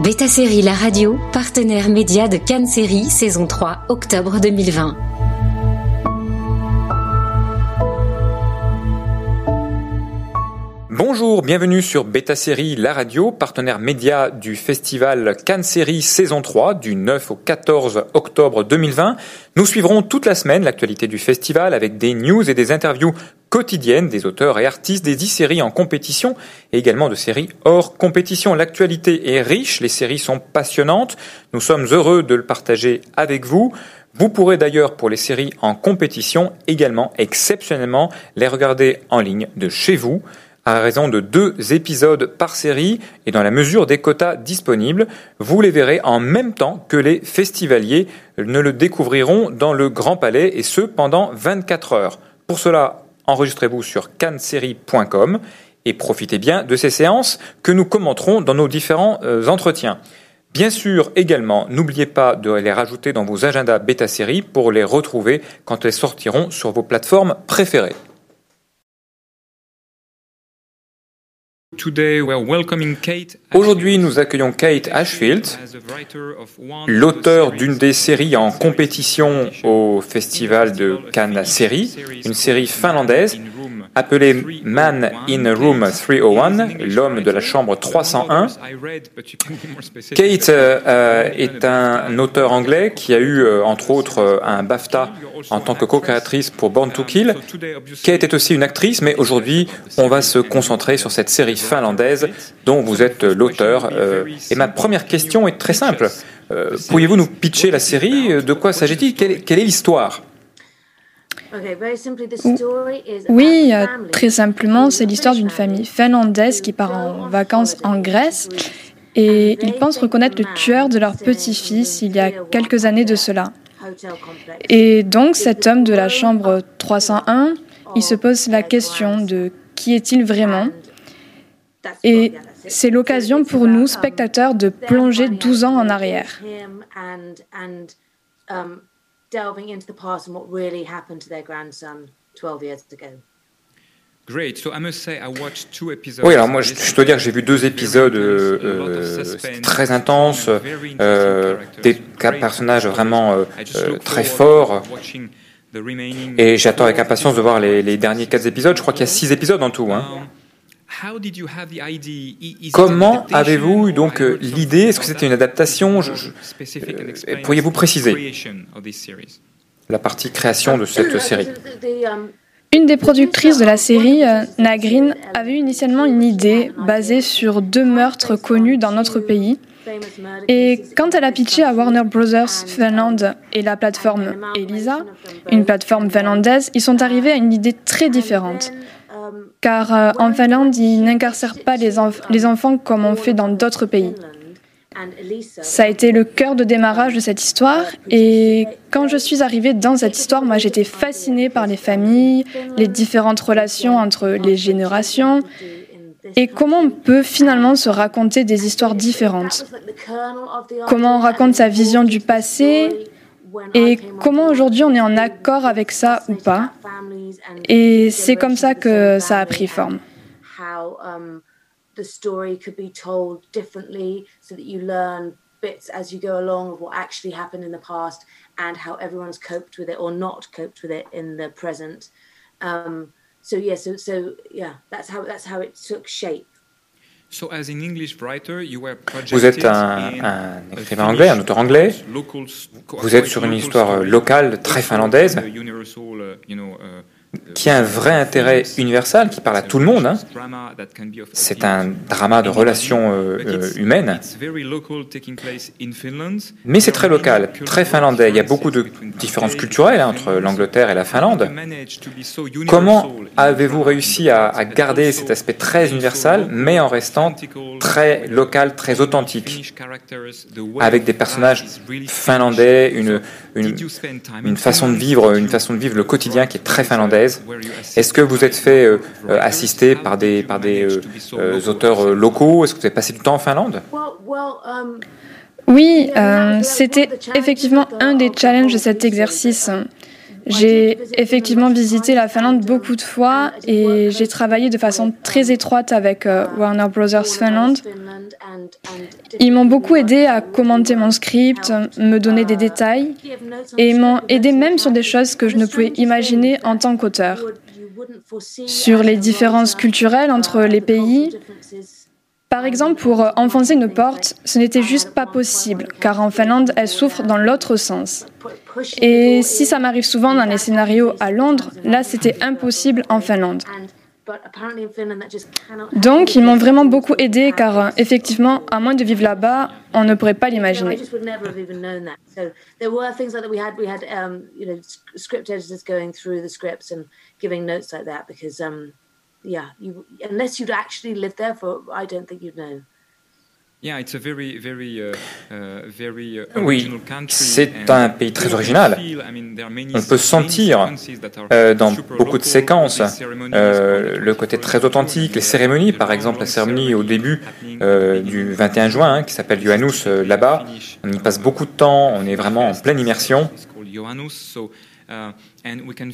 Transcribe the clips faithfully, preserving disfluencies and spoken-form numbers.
Beta Série La Radio, partenaire média de Cannes Série, saison trois, octobre deux mille vingt. Bonjour, bienvenue sur Beta Série La Radio, partenaire média du festival Cannes Série saison trois du neuf au quatorze octobre deux mille vingt. Nous suivrons toute la semaine l'actualité du festival avec des news et des interviews quotidiennes des auteurs et artistes des dix séries en compétition et également de séries hors compétition. L'actualité est riche, les séries sont passionnantes. Nous sommes heureux de le partager avec vous. Vous pourrez d'ailleurs pour les séries en compétition également exceptionnellement les regarder en ligne de chez vous, à raison de deux épisodes par série et dans la mesure des quotas disponibles. Vous les verrez en même temps que les festivaliers ne le découvriront dans le Grand Palais et ce pendant vingt-quatre heures. Pour cela, enregistrez-vous sur cannes série point com et profitez bien de ces séances que nous commenterons dans nos différents euh, entretiens. Bien sûr, également, n'oubliez pas de les rajouter dans vos agendas Beta Série pour les retrouver quand elles sortiront sur vos plateformes préférées. Aujourd'hui, nous accueillons Kate Ashfield, l'auteur d'une des séries en compétition au Festival de Cannes Série, une série finlandaise appelée Man in Room trois cent un, l'homme de la chambre trois cent un. Kate euh, est un auteur anglais qui a eu, euh, entre autres, un BAFTA en tant que co-créatrice pour Born to Kill. Kate est aussi une actrice, mais aujourd'hui, on va se concentrer sur cette série finlandaise dont vous êtes l'auteur. Euh, et ma première question est très simple. Euh, pourriez-vous nous pitcher la série ? De quoi s'agit-il ? Quelle, quelle est l'histoire ? Oui, euh, très simplement, c'est l'histoire d'une famille finlandaise qui part en vacances en Grèce et ils pensent reconnaître le tueur de leur petit-fils il y a quelques années de cela. Et donc cet homme de la chambre trois cent un, il se pose la question de qui est-il vraiment ? Et c'est l'occasion pour nous, spectateurs, de plonger douze ans en arrière. delving into the past and what really happened to their grandson twelve years ago. Great. So I must say I watched two episodes. Oui, alors moi je, je dois dire que j'ai vu deux épisodes euh, euh, très intenses, euh, des personnages vraiment euh, euh, très forts. Et j'attends avec impatience de voir les, les derniers quatre épisodes. Je crois qu'il y a six épisodes en tout. Hein. Comment avez-vous eu donc euh, l'idée ? Est-ce que c'était une adaptation ? je, je, euh, Pourriez-vous préciser la partie création de cette série ? Une des productrices de la série, euh, Nagrin, avait initialement une idée basée sur deux meurtres connus dans notre pays. Et quand elle a pitché à Warner Brothers Finland et la plateforme Elisa, une plateforme finlandaise, ils sont arrivés à une idée très différente. Car euh, en Finlande, ils n'incarcèrent pas les, enf- les enfants comme on fait dans d'autres pays. Ça a été le cœur de démarrage de cette histoire et quand je suis arrivée dans cette histoire, moi j'étais fascinée par les familles, les différentes relations entre les générations et comment on peut finalement se raconter des histoires différentes. Comment on raconte sa vision du passé et comment aujourd'hui on est en accord avec ça ou pas. Et c'est comme ça que ça a pris forme. The story could be told differently so that you learn bits as you go along of what actually happened in the past and how everyone's coped with it or not coped with it in the present. Um, so yeah, so so yeah, that's how that's how it took shape. Vous êtes un, un écrivain anglais, un auteur anglais. Vous êtes sur une histoire locale très finlandaise qui a un vrai intérêt universel, qui parle à tout le monde. Hein. C'est un drama de relations euh, humaines. Mais c'est très local, très finlandais. Il y a beaucoup de différences culturelles hein, entre l'Angleterre et la Finlande. Comment avez-vous réussi à, à garder cet aspect très universel, mais en restant très local, très authentique, avec des personnages finlandais, une, une, une façon de vivre, une façon de vivre le quotidien qui est très finlandaise. Est-ce que vous êtes fait euh, assister par des, par des euh, euh, auteurs euh, locaux ? Est-ce que vous avez passé du temps en Finlande ? Oui, euh, c'était effectivement un des challenges de cet exercice. J'ai effectivement visité la Finlande beaucoup de fois et j'ai travaillé de façon très étroite avec euh, Warner Brothers Finland. Ils m'ont beaucoup aidé à commenter mon script, me donner des détails et m'ont aidé même sur des choses que je ne pouvais imaginer en tant qu'auteur. Sur les différences culturelles entre les pays. Par exemple, pour enfoncer une porte, ce n'était juste pas possible, car en Finlande, elle souffre dans l'autre sens. Et si ça m'arrive souvent dans les scénarios à Londres, là, c'était impossible en Finlande. Donc, ils m'ont vraiment beaucoup aidé, car effectivement, à moins de vivre là-bas, on ne pourrait pas l'imaginer. Yeah, you, unless you'd actually lived there for, I don't think you'd know. Yeah, it's a very, very, uh, uh, very uh, oui, c'est un pays très original. On peut sentir euh, dans beaucoup de séquences euh, le côté très authentique, les cérémonies, par exemple la cérémonie au début euh, du vingt et un juin, hein, qui s'appelle Johanus euh, là-bas. On y passe beaucoup de temps, on est vraiment en pleine immersion. Et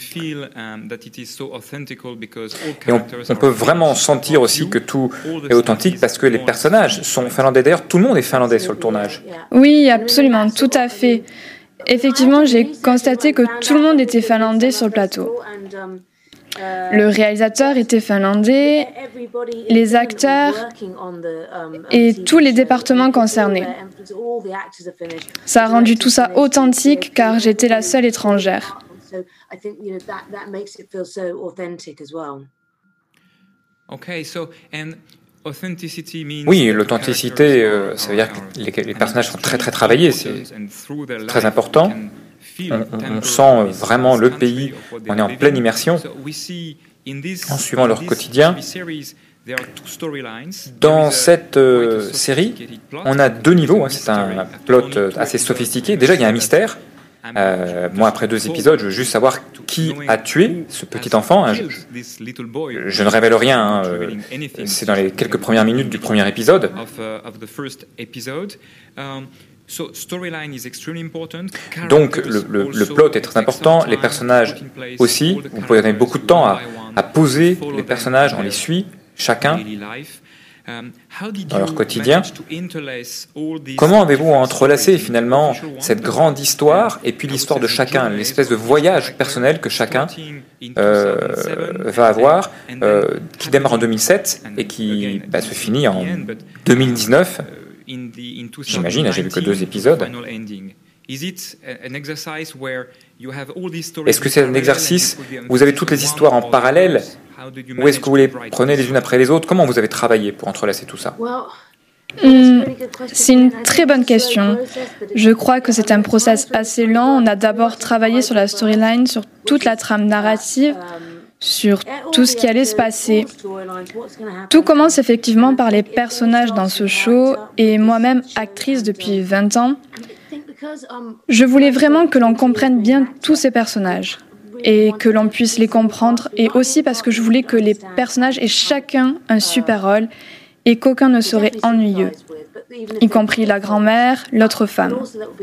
on, on peut vraiment sentir aussi que tout est authentique parce que les personnages sont finlandais. D'ailleurs, tout le monde est finlandais sur le tournage. Oui, absolument, tout à fait. Effectivement, j'ai constaté que tout le monde était finlandais sur le plateau. Le réalisateur était finlandais, les acteurs et tous les départements concernés. Ça a rendu tout ça authentique car j'étais la seule étrangère. Oui, l'authenticité, euh, ça veut dire que les, les personnages sont très très travaillés, c'est très important. On, on sent vraiment le pays, on est en pleine immersion, en suivant leur quotidien. Dans cette euh, série, on a deux niveaux, hein, c'est un plot assez sophistiqué. Déjà, il y a un mystère. Euh, moi, après deux épisodes, je veux juste savoir qui a tué ce petit enfant. Hein. Je, je ne révèle rien, hein. C'est dans les quelques premières minutes du premier épisode. Donc, le, le, le plot est très important, les personnages aussi. Vous pouvez donner beaucoup de temps à, à poser les personnages, on les suit, chacun, dans leur quotidien. Comment avez-vous entrelacé finalement cette grande histoire et puis l'histoire de chacun, l'espèce de voyage personnel que chacun euh, va avoir, euh, qui démarre en deux mille sept et qui bah, se finit en deux mille dix-neuf? J'imagine, j'ai vu que deux épisodes. Est-ce que c'est un exercice où vous avez toutes les histoires en parallèle, ou est-ce que vous les prenez les unes après les autres? Comment vous avez travaillé pour entrelacer tout ça? Mmh, c'est une très bonne question. Je crois que c'est un process assez lent. On a d'abord travaillé sur la storyline, sur toute la trame narrative, sur tout ce qui allait se passer. Tout commence effectivement par les personnages dans ce show et moi-même, actrice depuis vingt ans, je voulais vraiment que l'on comprenne bien tous ces personnages et que l'on puisse les comprendre, et aussi parce que je voulais que les personnages aient chacun un super rôle et qu'aucun ne serait ennuyeux, y compris la grand-mère, l'autre femme.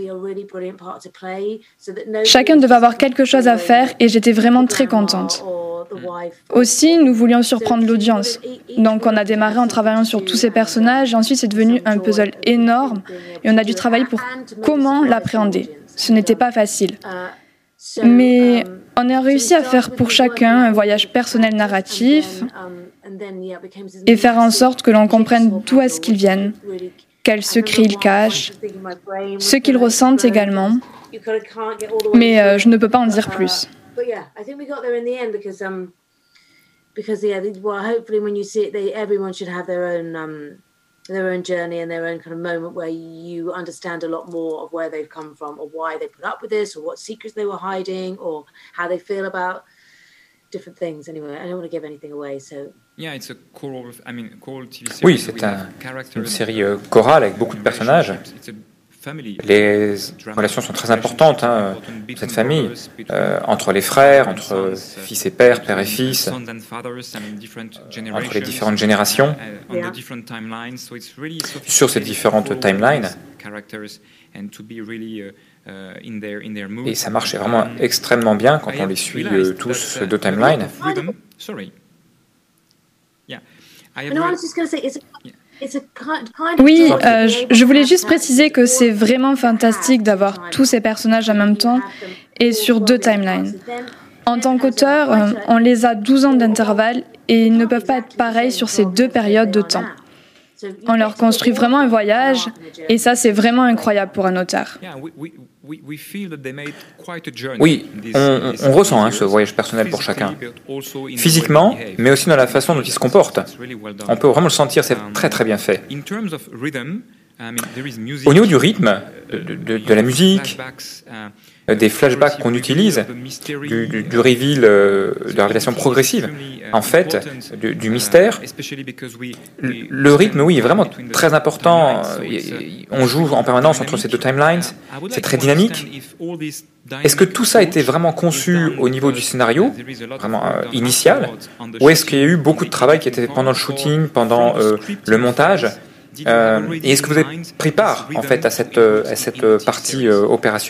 Chacun devait avoir quelque chose à faire et j'étais vraiment très contente. Aussi, nous voulions surprendre l'audience. Donc on a démarré en travaillant sur tous ces personnages, et ensuite c'est devenu un puzzle énorme et on a dû travailler pour comment l'appréhender. Ce n'était pas facile. Mais on a réussi à faire pour chacun un voyage personnel narratif et faire en sorte que l'on comprenne d'où est-ce qu'ils viennent, quels secrets ils cachent, ce qu'ils ressentent également. Mais euh, je ne peux pas en dire plus. But yeah, I think we got there in the end because um because yeah, well, hopefully when you see it, they everyone should have their own um their own journey and their own kind of moment where you understand a lot more of where they've come from, or why they put up with this, or what secrets they were hiding, or how they feel about different things. Anyway, I don't want to give anything away, so. Yeah, it's a choral, I mean, choral T V series. Oui, c'est un, une série euh, chorale avec beaucoup de personnages. Les relations sont très importantes, hein, cette famille, euh, entre les frères, entre fils et père, père et fils, entre les différentes générations, sur ces différentes timelines. Et ça marchait vraiment extrêmement bien quand on les suit euh, tous de timeline. Oui, euh, je, je voulais juste préciser que c'est vraiment fantastique d'avoir tous ces personnages en même temps et sur deux timelines. En tant qu'auteur, euh, on les a douze ans d'intervalle et ils ne peuvent pas être pareils sur ces deux périodes de temps. On leur construit vraiment un voyage et ça, c'est vraiment incroyable pour un auteur. Oui, on, on ressent hein, ce voyage personnel pour chacun, physiquement, mais aussi dans la façon dont ils se comportent. On peut vraiment le sentir, c'est très très bien fait. Au niveau du rythme, de, de, de la musique, des flashbacks qu'on utilise, du, du, du reveal, euh, de la révélation progressive, en fait, du, du mystère, le rythme, oui, est vraiment très important. On joue en permanence entre ces deux timelines, c'est très dynamique. Est-ce que tout ça a été vraiment conçu au niveau du scénario, vraiment euh, initial, ou est-ce qu'il y a eu beaucoup de travail qui a été fait pendant le shooting, pendant euh, le montage euh, et est-ce que vous avez pris part, en fait, à cette, à cette partie euh, opérationnelle ?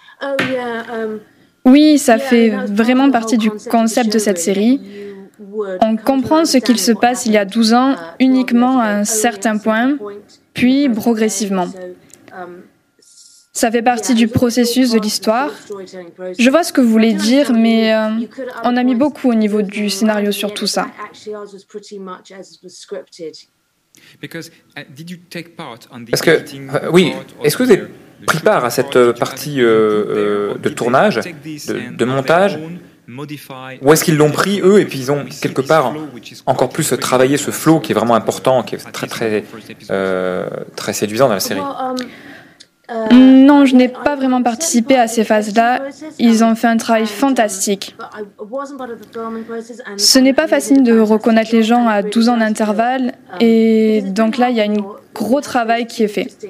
Oui, ça fait vraiment partie du concept de cette série. On comprend ce qu'il se passe il y a douze ans uniquement à un certain point, puis progressivement. Ça fait partie du processus de l'histoire. Je vois ce que vous voulez dire, mais euh, on a mis beaucoup au niveau du scénario sur tout ça. Parce que, euh, oui, est-ce que vous avez pris part à cette partie euh, euh, de tournage, de, de montage, ou est-ce qu'ils l'ont pris eux et puis ils ont quelque part encore plus travaillé ce flow qui est vraiment important, qui est très très euh, très séduisant dans la série? Non, je n'ai pas vraiment participé à ces phases-là. Ils ont fait un travail fantastique. Ce n'est pas facile de reconnaître les gens à douze ans d'intervalle, et donc là, il y a un gros travail qui est fait.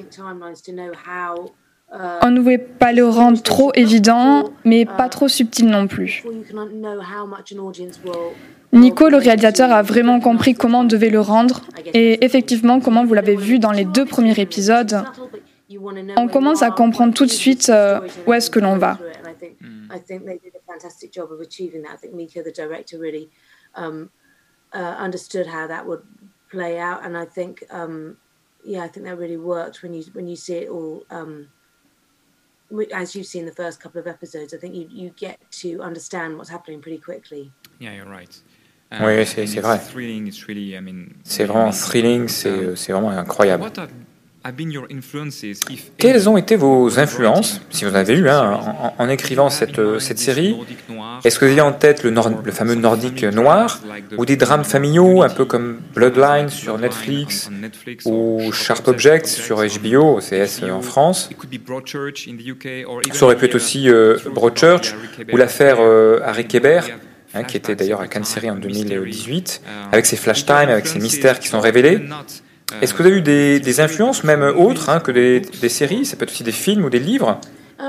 On ne voulait pas le rendre trop évident, mais pas trop subtil non plus. Nico, le réalisateur, a vraiment compris comment on devait le rendre, et effectivement, comment vous l'avez vu dans les deux premiers épisodes, on commence à comprendre tout de suite euh, où est-ce que l'on va. As you've seen the first couple of episodes, I think you, you get to understand what's happening pretty quickly. Yeah, you're right. Um, oui, c'est, c'est vrai. Really, I mean, c'est vraiment thrilling, c'est, c'est vraiment incroyable. Quelles ont été vos influences, si vous en avez eu, hein, en, en écrivant cette, cette série? Est-ce que vous avez en tête le, nord, le fameux nordique noir, ou des drames familiaux, un peu comme Bloodline sur Netflix, ou Sharp Objects sur H B O, O C S en France? Ça aurait pu être aussi euh, Broadchurch, ou l'affaire euh, Harry Kéber, hein, qui était d'ailleurs à Cannes Série en deux mille dix-huit, avec ses flash time, avec ses mystères qui sont révélés. Est-ce que vous avez eu des, des influences, même autres, hein, que des, des séries? Ça peut être aussi des films ou des livres?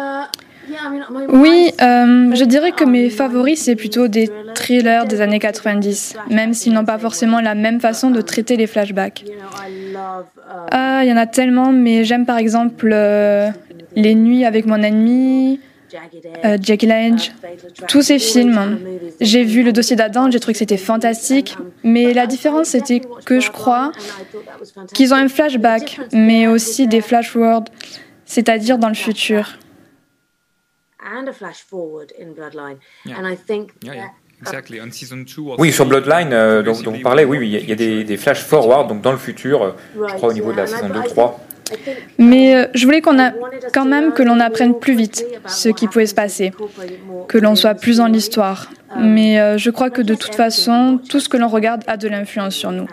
Oui, euh, je dirais que mes favoris, c'est plutôt des thrillers des années quatre-vingt-dix, même s'ils n'ont pas forcément la même façon de traiter les flashbacks. Ah, il y en a tellement, mais j'aime par exemple euh, Les Nuits avec mon ennemi, euh, Jekyll Edge, tous ces films. J'ai vu Le Dossier d'Adam, j'ai trouvé que c'était fantastique, mais la différence c'était que je crois qu'ils ont un flashback, mais aussi des flash-forward, c'est-à-dire dans le futur. Oui, sur Bloodline, euh, dont, dont vous parlez, oui, oui, il y a des, des flash-forward, donc dans le futur, euh, je crois au niveau de la saison deux trois. Mais euh, je voulais qu'on a, quand même que l'on apprenne plus vite ce qui pouvait se passer, que l'on soit plus dans l'histoire. Mais euh, je crois que de toute façon, tout ce que l'on regarde a de l'influence sur nous.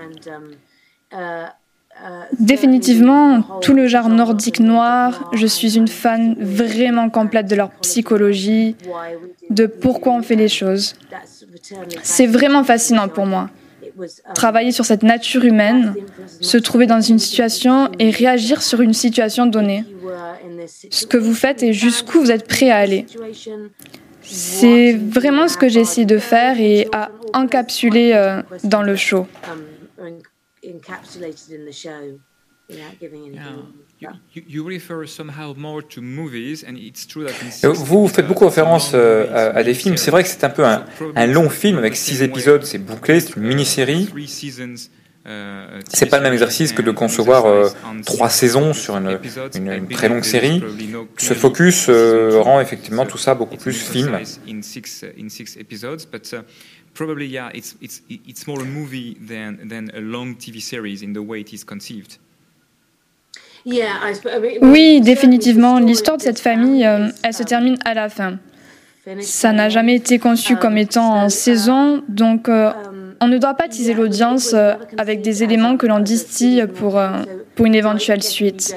Définitivement, tout le genre nordique noir, je suis une fan vraiment complète de leur psychologie, de pourquoi on fait les choses. C'est vraiment fascinant pour moi. Travailler sur cette nature humaine, se trouver dans une situation et réagir sur une situation donnée. Ce que vous faites et jusqu'où vous êtes prêt à aller. C'est vraiment ce que j'ai essayé de faire et à encapsuler euh, dans le show. Vous faites beaucoup référence euh, à, à des films. C'est vrai que c'est un peu un, un long film avec six épisodes. C'est bouclé, c'est une mini-série. C'est pas le même exercice que de concevoir euh, trois saisons sur une, une, une très longue série. Ce focus euh, rend effectivement tout ça beaucoup plus film. Probably, yeah, it's it's it's more a movie than than a long T V series in the way it is conceived. Oui, définitivement. L'histoire de cette famille, euh, elle se termine à la fin. Ça n'a jamais été conçu comme étant en saison, donc euh, on ne doit pas teaser l'audience euh, avec des éléments que l'on distille pour euh, pour une éventuelle suite.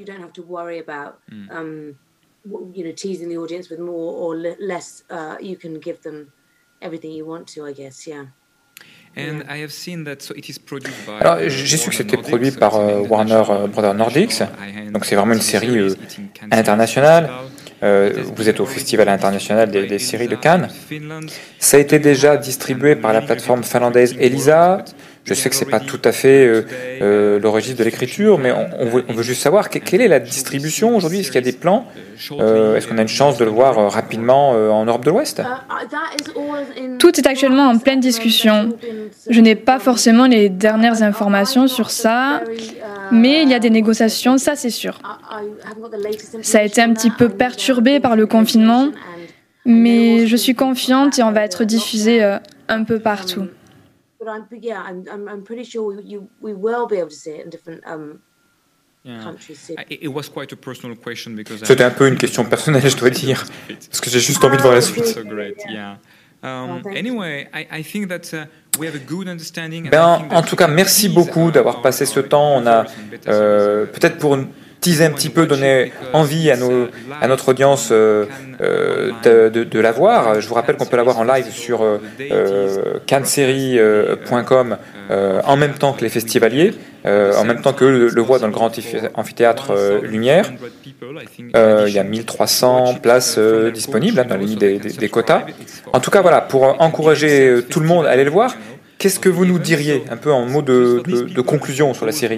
Everything you want to, I guess, yeah. And I have seen that, so it is produced by. Alors, j'ai su que c'était produit par euh, Warner Brothers Nordics, donc c'est vraiment une série euh, internationale. Euh, vous êtes au Festival international des, des séries de Cannes. Ça a été déjà distribué par la plateforme finlandaise Elisa. Je sais que c'est pas tout à fait euh, euh, le registre de l'écriture, mais on, on, veut, on veut juste savoir que, quelle est la distribution aujourd'hui. Est-ce qu'il y a des plans euh, Est-ce qu'on a une chance de le voir euh, rapidement euh, en Europe de l'Ouest? Tout est actuellement en pleine discussion. Je n'ai pas forcément les dernières informations sur ça, mais il y a des négociations, ça c'est sûr. Ça a été un petit peu perturbé par le confinement, mais je suis confiante et on va être diffusé euh, un peu partout. But I'm, yeah, I'm, I'm, I'm pretty sure we, you, we will be able to see it in different um, yeah. countries. It was quite a personal question because C'était un peu une question personnelle, je dois dire, parce que j'ai juste envie de voir la suite. So great, yeah. Um, anyway, I, I think that uh, we have a good understanding. Ben, en tout cas, merci beaucoup d'avoir passé ce temps. On a euh, peut-être pour une teaser un petit peu, donner envie à, nos, à notre audience euh, euh, de, de, de la voir. Je vous rappelle qu'on peut la voir en live sur euh, cannes série point com euh, en même temps que les festivaliers, euh, en même temps que le, le voit dans le grand amphithéâtre euh, Lumière. Euh, il y a mille trois cents places euh, disponibles hein, dans les limites des, des, des quotas. En tout cas, voilà, pour encourager tout le monde à aller le voir. Qu'est-ce que vous nous diriez, un peu en mots de, de, de conclusion sur la série?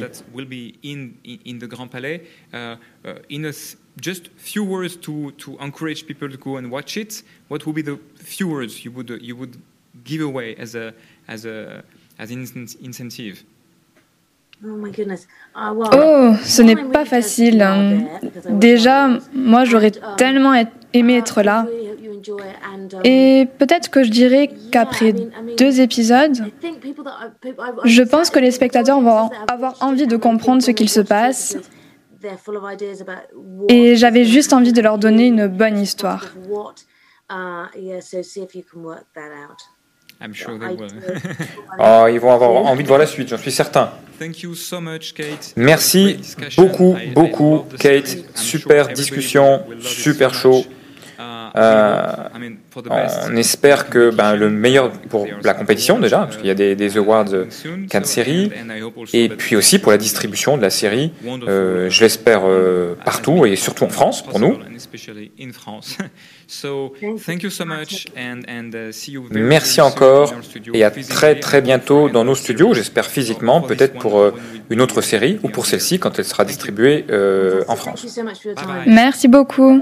Just few words to to encourage people to go and watch it. What would be the few words you would you would give away as a as a as an incentive? Oh my goodness. Uh, well, oh, ce n'est pas facile. Déjà, moi, j'aurais tellement aimé être là. Et peut-être que je dirais qu'après deux épisodes, je pense que les spectateurs vont avoir envie de comprendre ce qu'il se passe. Et j'avais juste envie de leur donner une bonne histoire. I'm sure they will. Oh, ils vont avoir envie de voir la suite, j'en suis certain. Thank you so much, Kate. Merci beaucoup, beaucoup, Kate. Super discussion, super chaud. Euh, on espère que ben, le meilleur pour la compétition déjà, parce qu'il y a des, des awards Cannes série, et puis aussi pour la distribution de la série, euh, je l'espère euh, partout et surtout en France pour nous. Merci encore et à très très bientôt dans nos studios, j'espère physiquement, peut-être pour euh, une autre série ou pour celle-ci quand elle sera distribuée euh, en France. Merci beaucoup.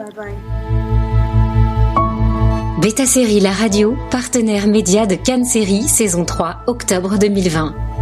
Beta Série La Radio, partenaire média de Cannes Série, saison trois, octobre deux mille vingt.